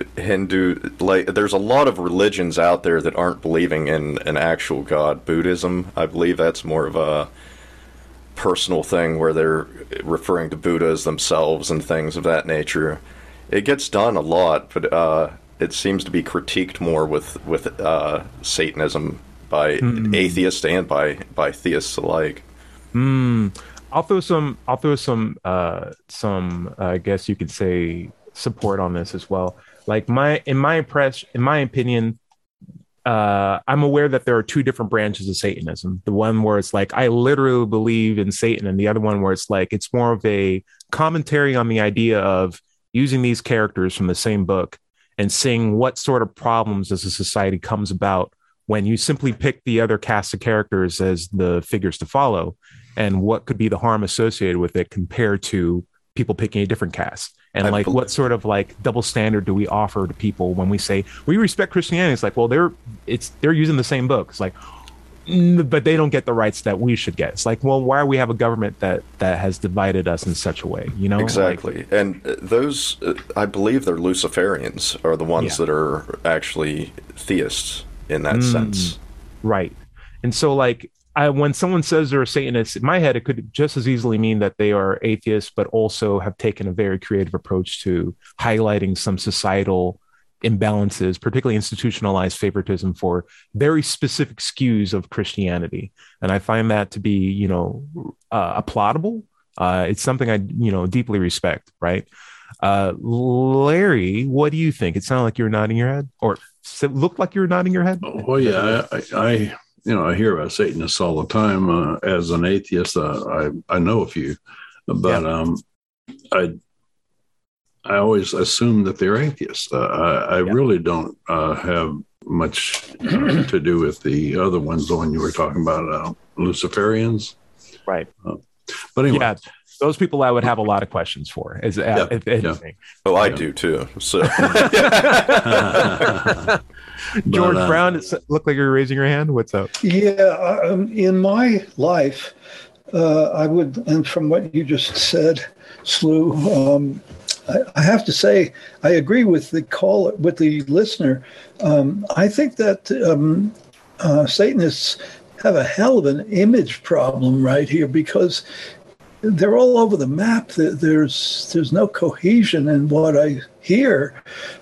Hindu, like there's a lot of religions out there that aren't believing in an actual God. Buddhism, I believe that's more of a personal thing where they're referring to Buddha as themselves and things of that nature. It gets done a lot, but uh, it seems to be critiqued more with with uh, Satanism by mm. atheists and by by theists alike. Mm. I'll throw some. I'll throw some. Uh, some. Uh, I guess you could say support on this as well. Like my, in my impression, in my opinion, uh, I'm aware that there are two different branches of Satanism. The one where it's like I literally believe in Satan, and the other one where it's like it's more of a commentary on the idea of using these characters from the same book and seeing what sort of problems as a society comes about when you simply pick the other cast of characters as the figures to follow, and what could be the harm associated with it compared to people picking a different cast. And I like, believe- what sort of like double standard do we offer to people when we say we respect Christianity? It's like, well, they're it's they're using the same book. It's like, mm, but they don't get the rights that we should get. It's like, well, why do we have a government that that has divided us in such a way? You know, exactly. Like, and those, uh, I believe, they're Luciferians are the ones yeah. that are actually theists in that mm, sense, right? And so, like, I, when someone says they're a Satanist, in my head, it could just as easily mean that they are atheists, but also have taken a very creative approach to highlighting some societal imbalances, particularly institutionalized favoritism for very specific skews of Christianity. And I find that to be, you know, uh, applaudable. Uh, it's something I, you know, deeply respect, right? Uh, Larry, what do you think? It sounded like you were nodding your head, or it looked like you were nodding your head. Oh, well, yeah, I, I you know, I hear about Satanists all the time. Uh, as an atheist, uh, I I know a few, but yeah. um, I I always assume that they're atheists. Uh, I, I yeah. really don't uh, have much uh, to do with the other ones. The one you were talking about, uh, Luciferians, right? Uh, but anyway. Yeah. Those people I would have a lot of questions for, is uh, yeah, if anything. Yeah. Oh, I yeah. do too. So, George but, uh, Brown, it looked like you're raising your hand. What's up? Yeah, um, in my life, uh, I would, and from what you just said, Slew, um, I, I have to say I agree with the call with the listener. Um, I think that um, uh, Satanists have a hell of an image problem right here, because they're all over the map. There's there's no cohesion in what I hear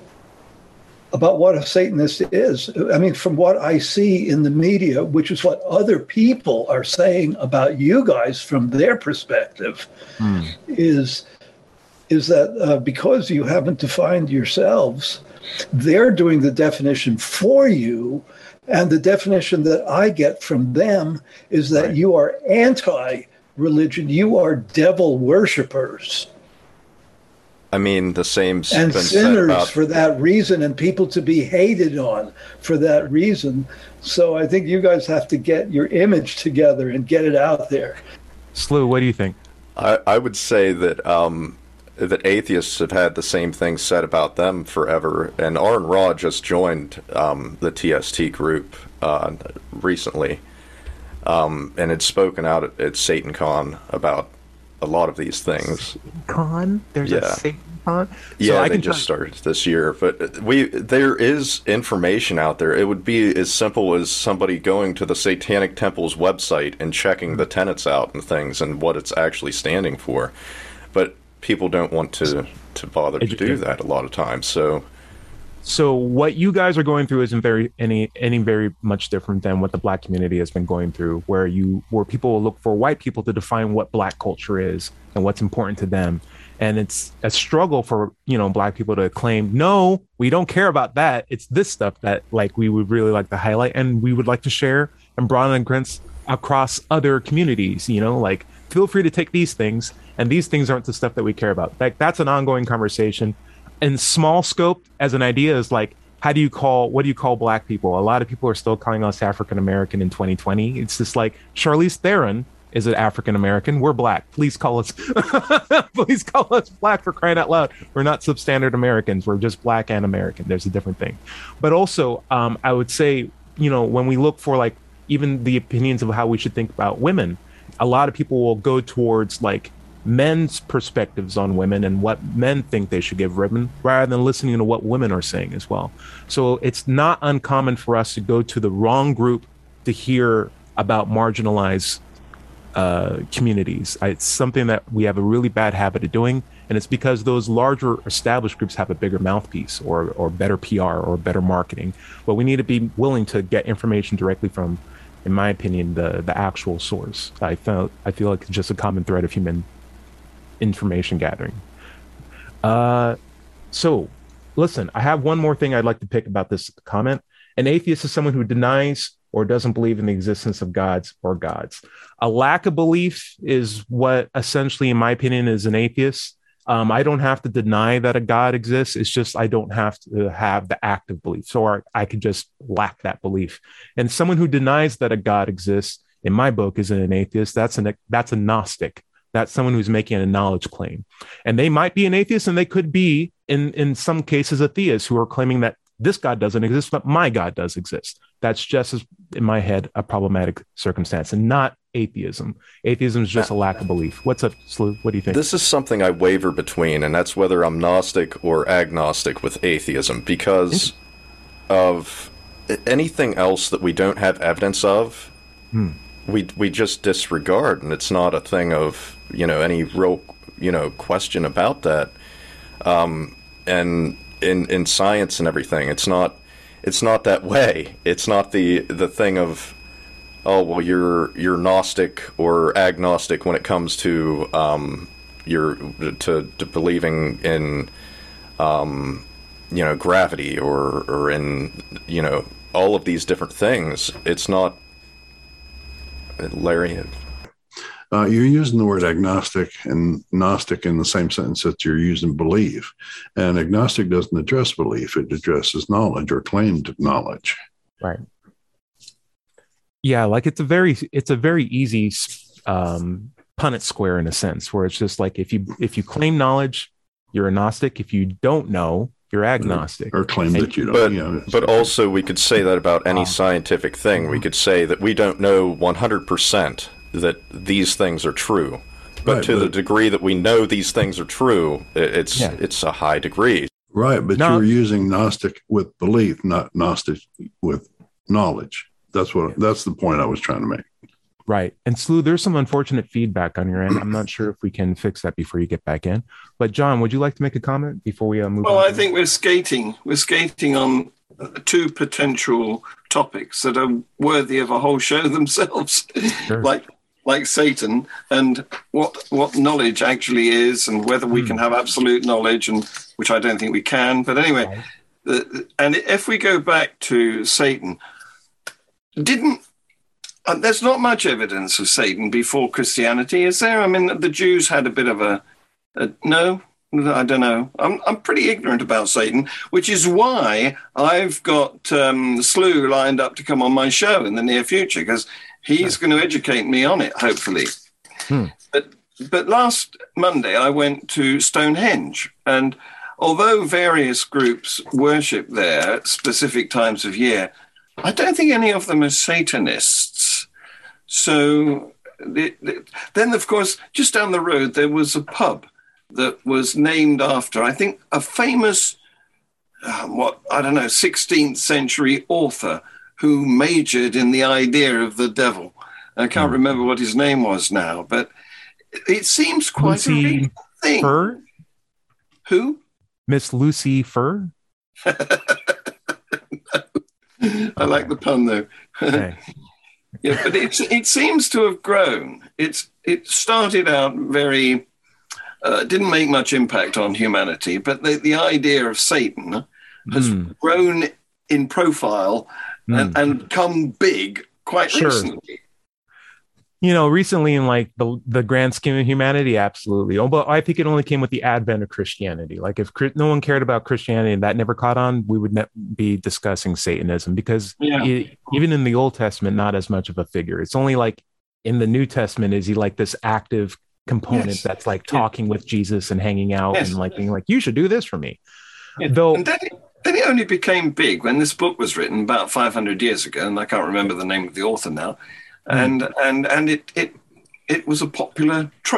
about what a Satanist is. I mean, from what I see in the media, which is what other people are saying about you guys from their perspective, mm. is is that uh, because you haven't defined yourselves, they're doing the definition for you. And the definition that I get from them is that right. you are anti religion, you are devil worshippers. I mean, the same and sinners about- for that reason, and people to be hated on for that reason. So I think you guys have to get your image together and get it out there. Slew, what do you think? I, I would say that um, that atheists have had the same thing said about them forever. And Aaron Ra just joined um, the T S T group uh, recently. Um, and had spoken out at, at SatanCon about a lot of these things. Con? There's yeah. a SatanCon? So yeah, I they can just try- started this year. But we there is information out there. It would be as simple as somebody going to the Satanic Temple's website and checking the tenets out and things and what it's actually standing for. But people don't want to, to bother to do that a lot of times. So... So what you guys are going through isn't very any any very much different than what the Black community has been going through, where you where people will look for white people to define what Black culture is and what's important to them, and it's a struggle for you know Black people to claim, no, we don't care about that. It's this stuff that like we would really like to highlight and we would like to share and broaden against across other communities. You know, like feel free to take these things, and these things aren't the stuff that we care about. Like that's an ongoing conversation. And small scope as an idea is like, how do you call, what do you call Black people? A lot of people are still calling us African-American in twenty twenty. It's just like, Charlize Theron is an African-American. We're Black. Please call us, please call us Black, for crying out loud. We're not substandard Americans. We're just Black and American. There's a different thing. But also, um, I would say, you know, when we look for like, even the opinions of how we should think about women, a lot of people will go towards like men's perspectives on women and what men think they should give women, rather than listening to what women are saying as well. So it's not uncommon for us to go to the wrong group to hear about marginalized uh, communities. It's something that we have a really bad habit of doing, and it's because those larger established groups have a bigger mouthpiece or or better P R or better marketing. But we need to be willing to get information directly from, in my opinion, the the actual source. I felt I feel like it's just a common thread of human information gathering. Uh, so, listen, I have one more thing I'd like to pick about this comment. An atheist is someone who denies or doesn't believe in the existence of gods or gods. A lack of belief is what essentially, in my opinion, is an atheist. Um, I don't have to deny that a God exists. It's just I don't have to have the active belief. So I, I could just lack that belief. And someone who denies that a God exists, in my book, isn't an atheist. That's an that's a Gnostic. That's someone who's making a knowledge claim. And they might be an atheist, and they could be, in, in some cases, a theist who are claiming that this God doesn't exist, but my God does exist. That's just, as in my head, a problematic circumstance, and not atheism. Atheism is just a lack of belief. What's up, Slew? What do you think? This is something I waver between, and that's whether I'm Gnostic or agnostic with atheism, because of anything else that we don't have evidence of, hmm. we we just disregard, and it's not a thing of, you know, any real, you know, question about that. Um, and in in science and everything, it's not it's not that way. It's not the the thing of, oh, well, you're you're Gnostic or agnostic when it comes to um, your to, to believing in um, you know, gravity or or in, you know, all of these different things. It's not, Larry. Uh, you're using the word agnostic and Gnostic in the same sentence that you're using belief. And agnostic doesn't address belief; it addresses knowledge or claimed knowledge. Right. Yeah, like it's a very it's a very easy um, Punnett square in a sense, where it's just like if you if you claim knowledge, you're a Gnostic. If you don't know, you're agnostic. Or, or claim and, that you don't. But, you know, but also we could say that about any scientific thing. We could say that we don't know one hundred percent that these things are true. But right, to but, the degree that we know these things are true, it's yeah. it's a high degree. Right, but no. You're using Gnostic with belief, not Gnostic with knowledge. That's what. That's the point I was trying to make. Right. And Slew, there's some unfortunate feedback on your end. I'm not sure if we can fix that before you get back in. But John, would you like to make a comment before we uh, move well, on? Well, I think we're skating. We're skating on two potential topics that are worthy of a whole show themselves, sure. like like Satan and what what knowledge actually is, and whether we mm. can have absolute knowledge, and which I don't think we can. But anyway, right. the, and if we go back to Satan, didn't uh, there's not much evidence of Satan before Christianity, is there? I mean, the Jews had a bit of a, a no. I don't know. I'm I'm pretty ignorant about Satan, which is why I've got um, Slew lined up to come on my show in the near future, because he's going to educate me on it, hopefully. Hmm. But but last Monday I went to Stonehenge, and although various groups worship there at specific times of year, I don't think any of them are Satanists. So the, the, then, of course, just down the road there was a pub that was named after, I think, a famous, uh, what, I don't know, sixteenth century author who majored in the idea of the devil. I can't mm. remember what his name was now, but it seems quite Lucy a real thing. Fur? Who? Miss Lucy Fur? no. I okay. like the pun, though. Okay. Yeah, but it's, it seems to have grown. It's It started out very... Uh, didn't make much impact on humanity, but the, the idea of Satan has mm. grown in profile mm. and, and come big quite sure. recently. You know, recently in like the the grand scheme of humanity, absolutely. Oh, but I think it only came with the advent of Christianity. Like if no one cared about Christianity and that never caught on, we would ne- be discussing Satanism, because yeah. it, even in the Old Testament, not as much of a figure. It's only like in the New Testament is he like this active component yes. that's like talking yeah. with Jesus and hanging out yes. and like being like, you should do this for me. Yeah. Though and then it, then it only became big when this book was written about five hundred years ago, and I can't remember the name of the author now. Mm. And and and it it it was a popular trope.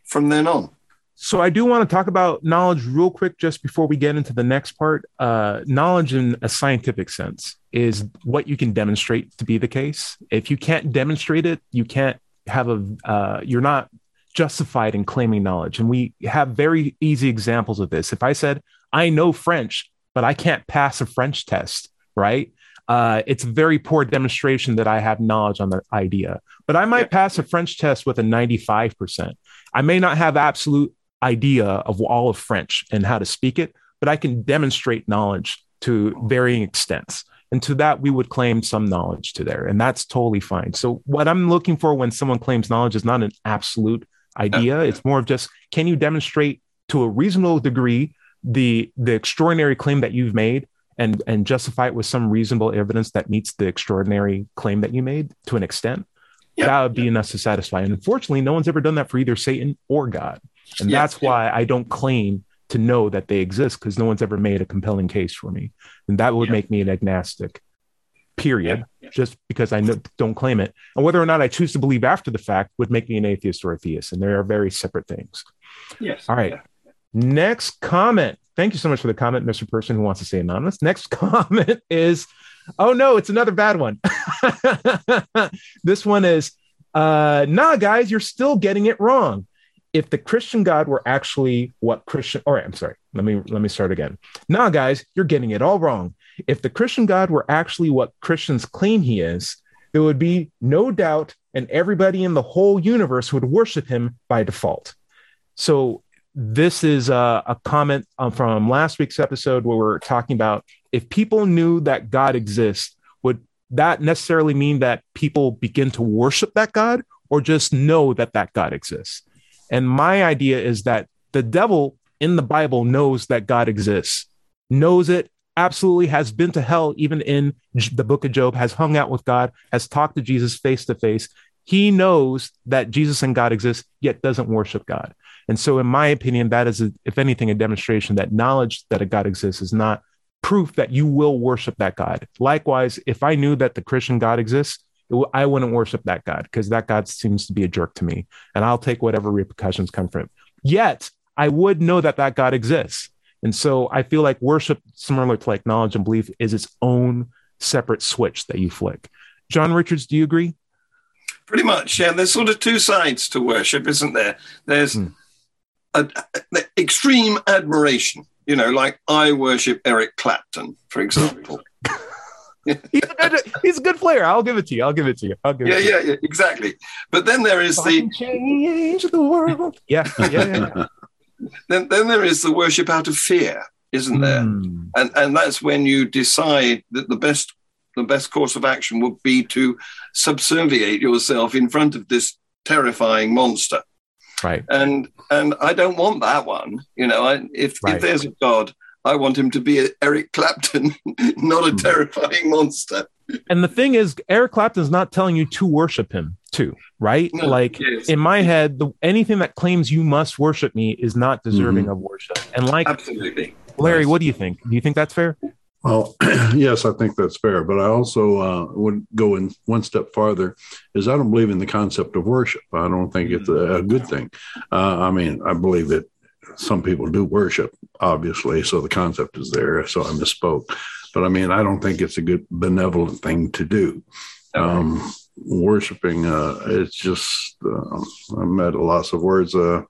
from then on. So I do want to talk about knowledge real quick, just before we get into the next part. Uh, knowledge in a scientific sense is what you can demonstrate to be the case. If you can't demonstrate it, you can't have a, uh, you're not justified in claiming knowledge. And we have very easy examples of this. If I said, I know French, but I can't pass a French test, right? Uh, it's a very poor demonstration that I have knowledge on the idea, but I might yeah. pass a French test with a ninety-five percent. I may not have absolute idea of all of French and how to speak it, but I can demonstrate knowledge to varying extents. And to that, we would claim some knowledge to there, and that's totally fine. So what I'm looking for when someone claims knowledge is not an absolute idea. It's more of just, can you demonstrate to a reasonable degree the, the extraordinary claim that you've made and, and justify it with some reasonable evidence that meets the extraordinary claim that you made to an extent? Yep. That would be enough to satisfy. And unfortunately, no one's ever done that for either Satan or God. And yep. that's why I don't claim to know that they exist, because no one's ever made a compelling case for me. And that would yep. make me an agnostic, period, yep. Yep. just because I know, don't claim it. And whether or not I choose to believe after the fact would make me an atheist or a theist. And they are very separate things. Yes. All right. Yeah. Next comment. Thank you so much for the comment, Mister Person who wants to stay anonymous. Next comment is, oh no, it's another bad one. This one is, uh, nah, guys, you're still getting it wrong. If the Christian God were actually what Christian, all right, I'm sorry. Let me, let me start again. Nah, guys, you're getting it all wrong. If the Christian God were actually what Christians claim he is, there would be no doubt, and everybody in the whole universe would worship him by default. So this is a, a comment um, from last week's episode where we're talking about, if people knew that God exists, would that necessarily mean that people begin to worship that God, or just know that that God exists? And my idea is that the devil in the Bible knows that God exists, knows it, absolutely has been to hell, even in the book of Job, has hung out with God, has talked to Jesus face to face. He knows that Jesus and God exist, yet doesn't worship God. And so in my opinion, that is, a, if anything, a demonstration that knowledge that a God exists is not proof that you will worship that God. Likewise, if I knew that the Christian God exists, I wouldn't worship that God, because that God seems to be a jerk to me, and I'll take whatever repercussions come from it. Yet I would know that that God exists. And so I feel like worship, similar to like knowledge and belief, is its own separate switch that you flick. John Richards, do you agree? Pretty much, yeah. There's sort of two sides to worship, isn't there? There's mm. a, a, extreme admiration, you know, like I worship Eric Clapton, for example. he's, a good, he's a good player. I'll give it to you. I'll give it to you. I'll give yeah, it to yeah, you. yeah, exactly. But then there is the change the world. Yeah, yeah, yeah. yeah. Then, then there is the worship out of fear, isn't there? Mm. And and that's when you decide that the best the best course of action would be to subserviate yourself in front of this terrifying monster. Right. And and I don't want that one. You know, I, if right. if there's a God, I want him to be a Eric Clapton, not a terrifying monster. And the thing is, Eric Clapton's not telling you to worship him too, right? No, like yes. in my head, the, anything that claims you must worship me is not deserving mm-hmm. of worship. And like, absolutely, Larry, what do you think? Do you think that's fair? Well, yes, I think that's fair. But I also uh, would go in one step farther, is I don't believe in the concept of worship. I don't think it's a, a good thing. Uh, I mean, I believe that some people do worship, obviously, so the concept is there. So I misspoke. But I mean, I don't think it's a good benevolent thing to do. Um, worshiping, uh, it's just, uh, I'm at a loss of words. Uh,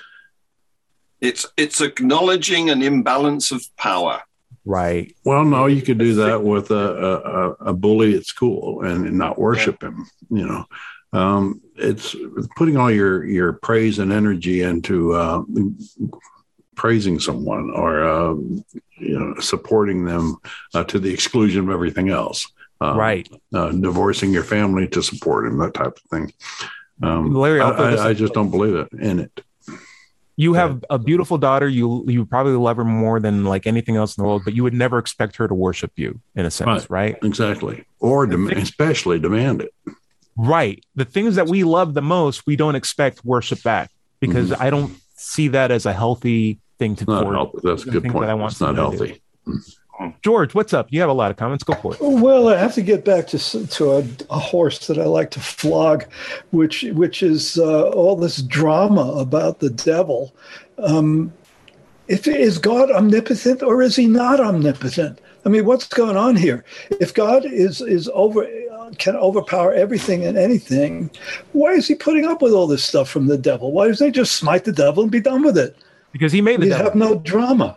it's it's acknowledging an imbalance of power. Right. Well, no, you could do that with a, a, a bully at school and not worship yeah. him, you know. Um, it's putting all your, your praise and energy into uh, praising someone or, uh, you know, supporting them uh, to the exclusion of everything else. Uh, right. Uh, divorcing your family to support him, that type of thing. Um, Larry, I, I, I just don't believe it in it. You have a beautiful daughter. You you probably love her more than like anything else in the world, but you would never expect her to worship you in a sense, right? right? Exactly. Or dem- things, especially demand it. Right. The things that we love the most, we don't expect worship back, because mm-hmm. I don't see that as a healthy thing to not forward. healthy. That's a good point. That I want it's not healthy. Do. George, what's up? You have a lot of comments. Go for it. Well, I have to get back to to a, a horse that I like to flog, which which is uh, all this drama about the devil. Um, if is God omnipotent or is he not omnipotent? I mean, what's going on here? If God is is over can overpower everything and anything, why is he putting up with all this stuff from the devil? Why doesn't he just smite the devil and be done with it? Because he made the He'd devil. have no drama.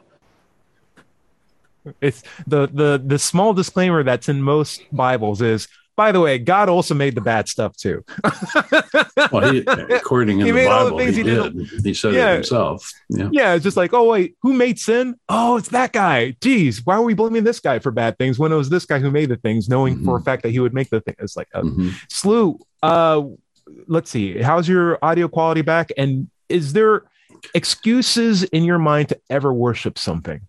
It's the the the small disclaimer that's in most Bibles is, by the way, God also made the bad stuff too. Well, he, according in He the made all the Bible, things he, he did. did. He said Yeah. it himself. Yeah. Yeah, it's just like, oh wait, who made sin? Oh, it's that guy. Geez, why are we blaming this guy for bad things when it was this guy who made the things, knowing Mm-hmm. for a fact that he would make the thing? It's like, uh, Mhm. Slew. Uh, let's see, how's your audio quality back? And is there excuses in your mind to ever worship something?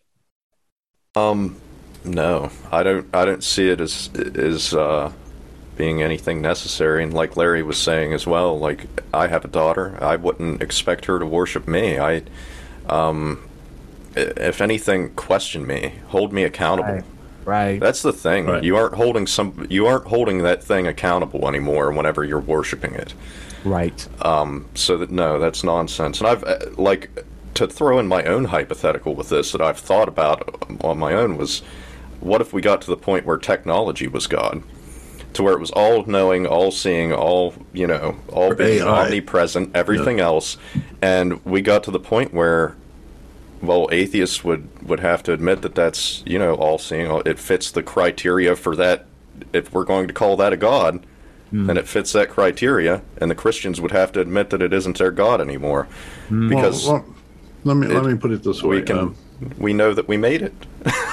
Um, no, I don't. I don't see it as as uh, being anything necessary. And like Larry was saying as well, like I have a daughter. I wouldn't expect her to worship me. I, um, i- if anything, question me, hold me accountable. Right. Right. That's the thing. Right. You aren't holding some. You aren't holding that thing accountable anymore. Whenever you're worshiping it. Right. Um, so that no, that's nonsense. And I've uh, like to throw in my own hypothetical with this that I've thought about on my own was, what if we got to the point where technology was God, to where it was all knowing, all seeing, all you know, all Or being A I. omnipresent, everything else, and we got to the point where, well, atheists would would have to admit that that's you know all seeing, it fits the criteria for that. If we're going to call that a God, then it fits that criteria, and the Christians would have to admit that it isn't their God anymore, because Well, well, let me let it- me put it this way. we can Um, we know that we made it.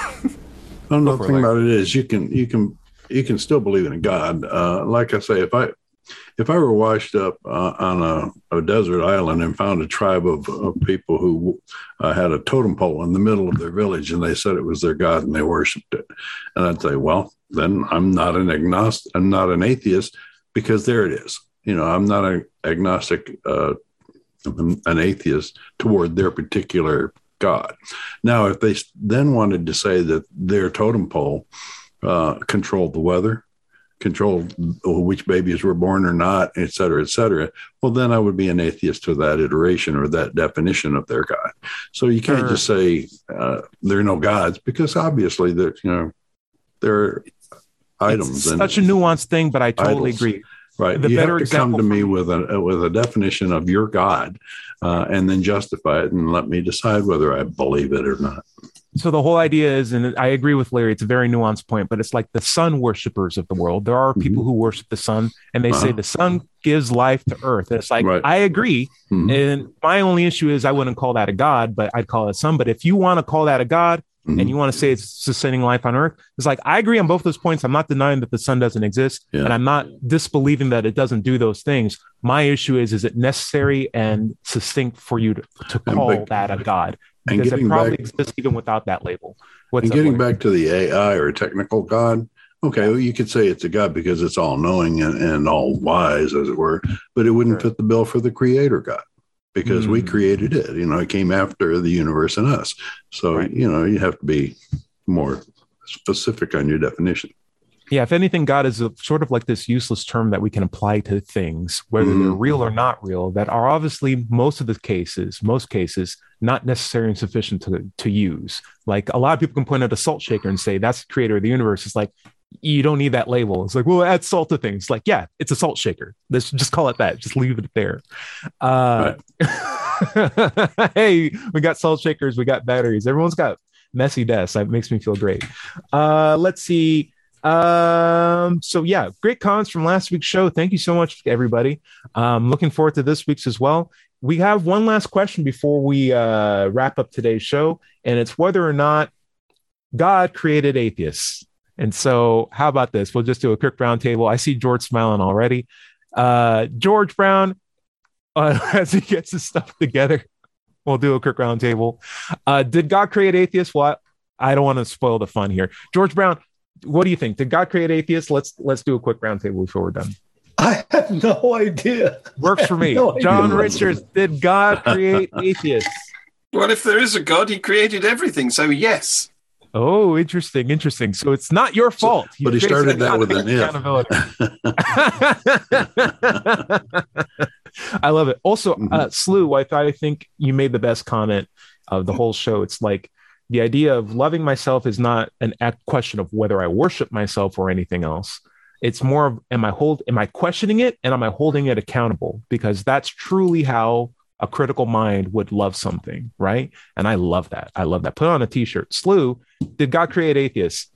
No, no, for the thing it, about it is you can you can you can still believe in a God. Uh, like I say, if I if I were washed up uh, on a, a desert island and found a tribe of, of people who uh, had a totem pole in the middle of their village and they said it was their God and they worshipped it, and I'd say, well, then I'm not an agnostic, I'm not an atheist, because there it is. You know, I'm not an agnostic, uh, an atheist toward their particular God. Now, if they then wanted to say that their totem pole uh, controlled the weather, controlled which babies were born or not, et cetera, et cetera, well, then I would be an atheist to that iteration or that definition of their God. So you can't Sure. just say uh, there are no gods, because obviously there, you know, there are items. It's and such a nuanced thing, but I totally idols. agree. Right. The You better have to come example to me for- with a with a definition of your God, uh, and then justify it, and let me decide whether I believe it or not. So the whole idea is, and I agree with Larry, it's a very nuanced point, but it's like the sun worshipers of the world. There are people who worship the sun, and they say Uh-huh. the sun gives life to earth. And it's like, Right. I agree. Mhm. And my only issue is I wouldn't call that a God, but I'd call it sun. But if you want to call that a God, Mhm. and you want to say it's sustaining life on earth, it's like, I agree on both those points. I'm not denying that the sun doesn't exist, Yeah. and I'm not disbelieving that it doesn't do those things. My issue is, is it necessary and succinct for you to, to And call but- that a God? and Because it getting probably back- exists even without that label. What's And up, getting Larry? back to the A I or technical God, okay, well, you could say it's a God because it's all knowing and, and all wise, as it were, but it wouldn't Sure. fit the bill for the creator God, because we Mm. created it. You know, it came after the universe and us. So, Right. you know, you have to be more specific on your definition. Yeah, if anything, God is a, sort of like this useless term that we can apply to things, whether they're Mhm. real or not real, that are obviously most of the cases, most cases, not necessary and sufficient to, to use. Like a lot of people can point at a salt shaker and say, that's the creator of the universe. It's like, you don't need that label. It's like, well, add salt to things. Like, yeah, it's a salt shaker. Let's just call it that. Just leave it there. Uh, hey, we got salt shakers. We got batteries. Everyone's got messy desks. That makes me feel great. Uh, let's see. Um, so yeah, great comments from last week's show. Thank you so much, everybody. Um, looking forward to this week's as well. We have one last question before we uh, wrap up today's show, and it's whether or not God created atheists. And so, how about this? We'll just do a quick round table. I see George smiling already. Uh, George Brown, uh, as he gets his stuff together, we'll do a quick round table. Uh, did God create atheists? Well, I don't want to spoil the fun here. George Brown, what do you think? Did God create atheists? Let's let's do a quick round table before we're done. I have no idea. Works for me. No idea. John Richards, did God create atheists? Well, if there is a God, he created everything. So yes. Oh, interesting, interesting. So it's not your fault. So, but he started that with an if. I love it. Also, mm-hmm. uh, Slew, I thought I think you made the best comment of the whole show. It's like the idea of loving myself is not an act question of whether I worship myself or anything else. It's more of am I hold am I questioning it and am I holding it accountable? Because that's truly how a critical mind would love something, right? And I love that. I love that. Put on a t-shirt. Slew, did God create atheists?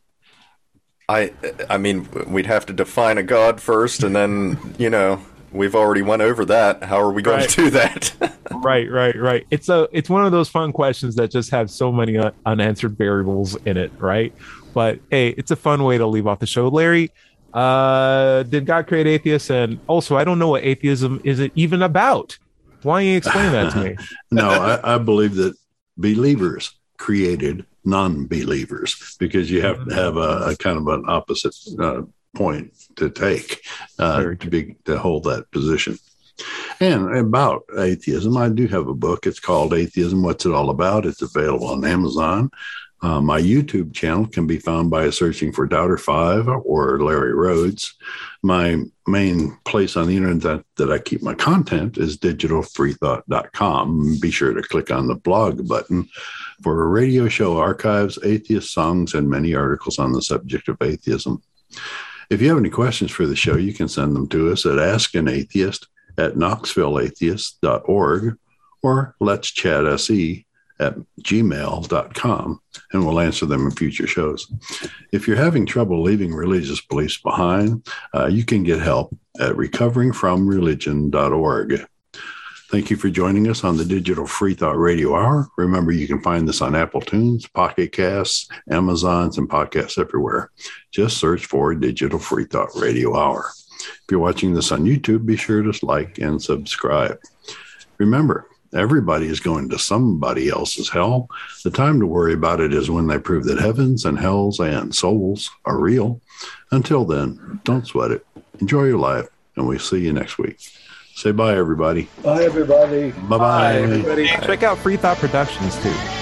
I I mean, we'd have to define a God first, and then, you know, we've already went over that. How are we going right. to do that? right, right, right. It's a it's one of those fun questions that just have so many un- unanswered variables in it, right? But hey, it's a fun way to leave off the show. Larry, uh, did God create atheists? And also, I don't know what atheism is it even about. Why don't you explain that to me? No, I, I believe that believers created non-believers because you have to have a, a kind of an opposite uh, point to take uh, to be to hold that position. And about atheism, I do have a book. It's called Atheism, What's It All About? It's available on Amazon. Uh, my YouTube channel can be found by searching for Doubter Five or Larry Rhodes. My main place on the internet that, that I keep my content is digital free thought dot com. Be sure to click on the blog button for radio show archives, atheist songs, and many articles on the subject of atheism. If you have any questions for the show, you can send them to us at ask an atheist at knoxville atheist dot org or let's chat S E at gmail dot com, and we'll answer them in future shows. If you're having trouble leaving religious beliefs behind, uh, you can get help at recovering from religion dot org. Thank you for joining us on the Digital Free Thought Radio Hour. Remember, you can find this on Apple Tunes, Pocket Casts, Amazons, and podcasts everywhere. Just search for Digital Free Thought Radio Hour. If you're watching this on YouTube, be sure to like and subscribe. Remember, everybody is going to somebody else's hell. The time to worry about it is when they prove that heavens and hells and souls are real. Until then, don't sweat it. Enjoy your life, and we'll see you next week. Say bye, everybody. Bye, everybody. Bye-bye. Bye, everybody. Check out Free Thought Productions, too.